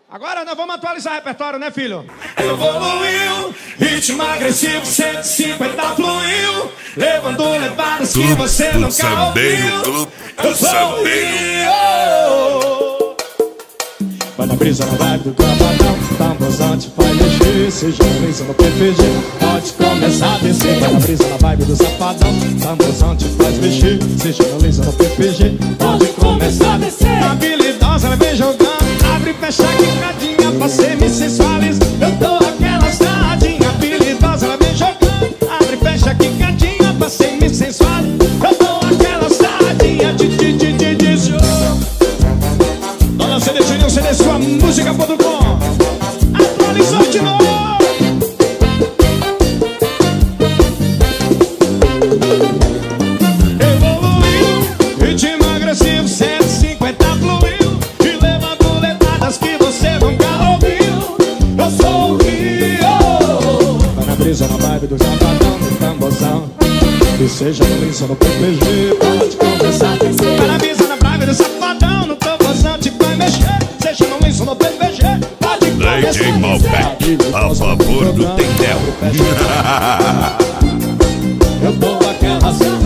Agora nós vamos atualizar o repertório, né, filho? Evoluiu, ritmo agressivo, 150 fluiu, levando levadas que você nunca ouviu. Eu sou o Rio. Vai na brisa, na vibe do cavadão, tamborzante vai mexer, seja brisa no PPG, pode começar a descer. Vai na brisa, na vibe do safadão, tamborzante faz mexer, seja brisa no PPG, pode começar a descer. Habilidosa, ela vem jogando, abre e fecha quicadinha pra ser me sensualiza. Eu dou aquela sarradinha, habilidosa, ela vem jogando, abre e fecha quicadinha pra ser me sensualiza. Eu dou aquela sarradinha, Dona CD Júnior, CD sua música.com. Atualizou de novo. Evoluiu, ritmo agressivo, 150 fluiu, e levando levadas que você nunca ouviu. Eu sou o Rio. Vai na brisa, na vibe do safadão, do tamborzão, e seja brisa no PPG, pode começar a descer. Vai na brisa, na vibe do safadão, no tamborzante vai mexer, seja no lenço, no PPG, pode começar a DJ Malbec, a favor do Tendel. Eu dou aquela